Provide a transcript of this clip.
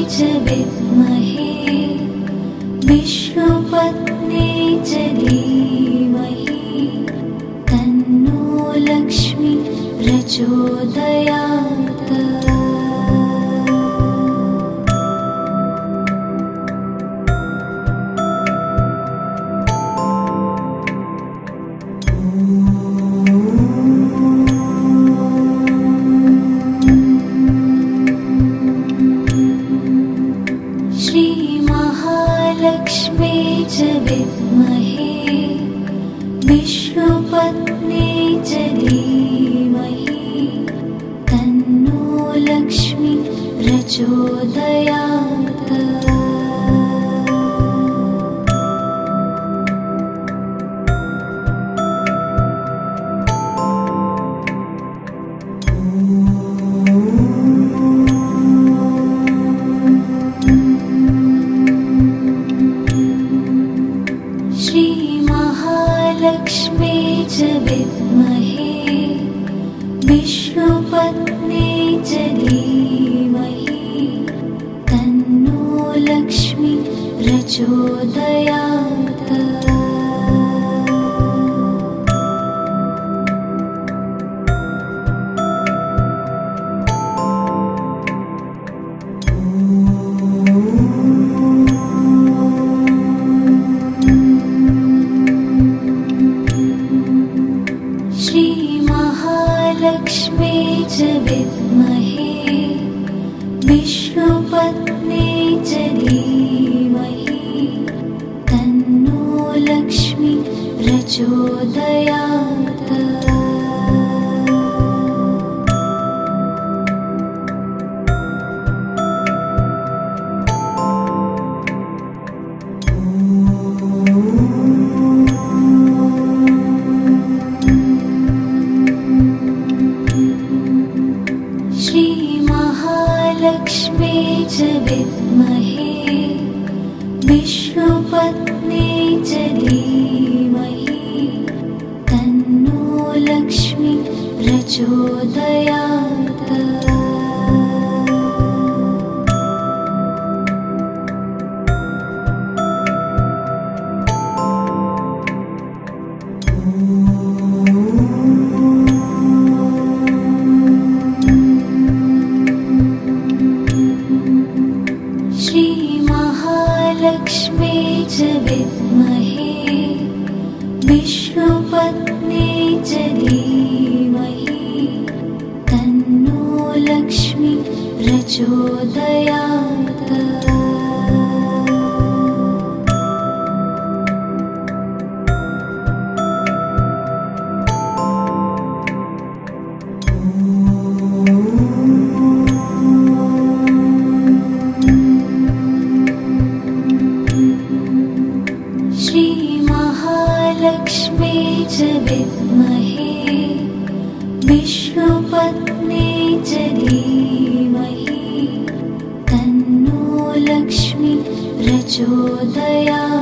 च विद्महे विष्णुपत्न्यै च धीमहि तन्नो लक्ष्मी प्रचोदयात्। श्रीमहालक्ष्म्यै च विद्महे विष्णुपत्न्यै च धीमहि तन्नो लक्ष्मी प्रचोदयात्। श्रीमहालक्ष्म्यै च विद्महे विष्णुपत्न्यै च धीमहि तन्नो लक्ष्मी प्रचोदयात्। श्रीमहालक्ष्म्यै च विद्महे विष्णुपत्न्यै च धीमहि तन्नो लक्ष्मी प्रचोदयात्। श्रीमहालक्ष्म्यै च विद्महे विष्णुपत्न्यै च धीमहि तन्नो लक्ष्मी प्रचोदयात्। श्रीमहालक्ष्म्यै च विद्महे विष्णुपत्न्यै च धीमहि तन्नो लक्ष्मी प्रचोदयात्। श्रीमहालक्ष्म्यै च विद्महे विष्णुपत्न्यै च धीमहि तन्नो लक्ष्मी प्रचोदयात्।